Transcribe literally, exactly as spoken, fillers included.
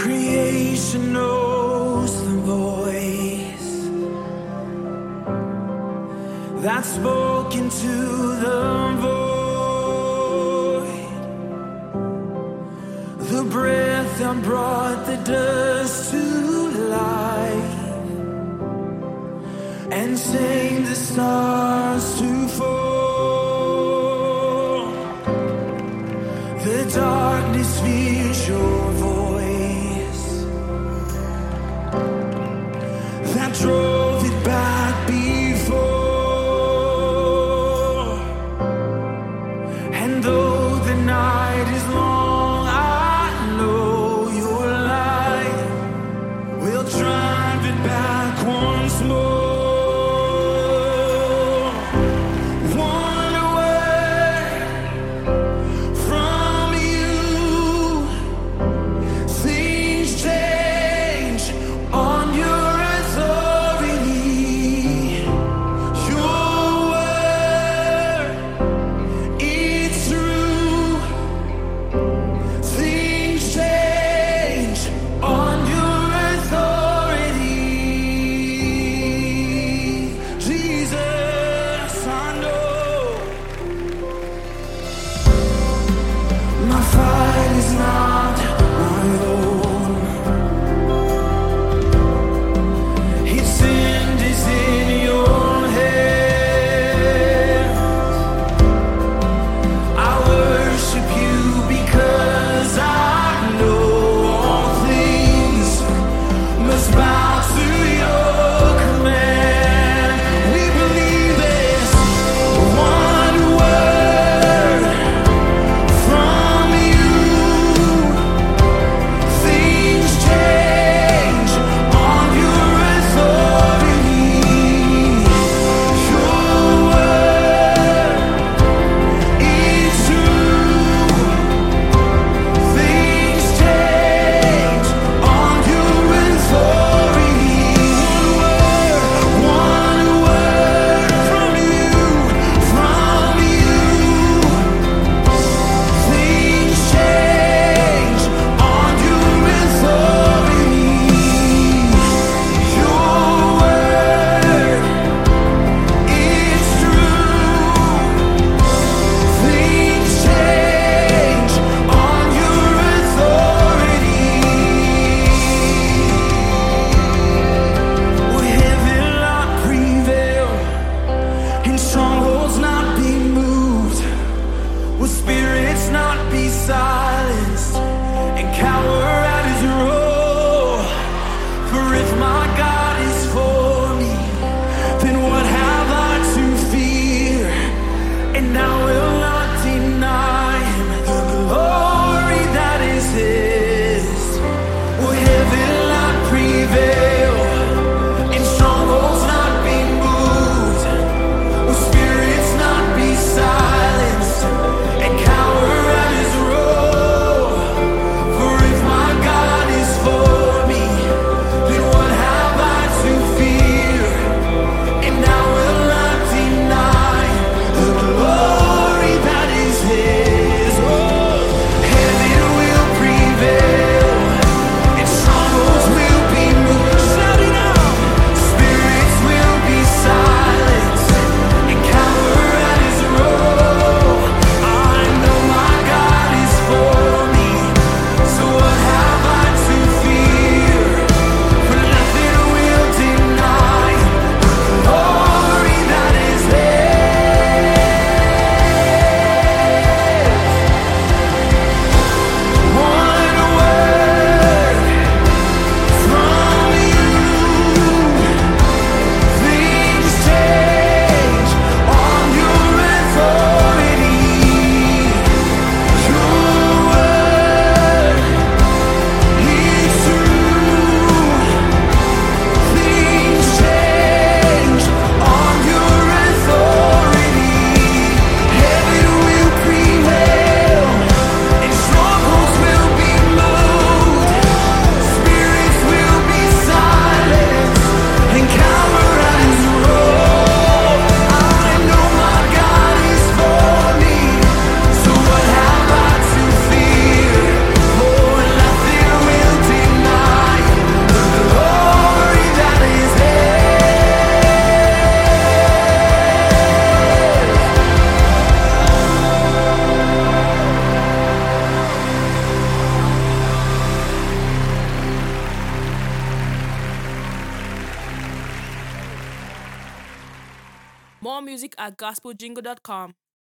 Creation knows the voice that spoke into the void, the breath that brought the dust to life and sang the stars to fall. The darkness fears your voice that drove it back before. And though the night is long, I know your light will drive it back once more. Silence and cower at his roar. More music at gospel jingle dot com.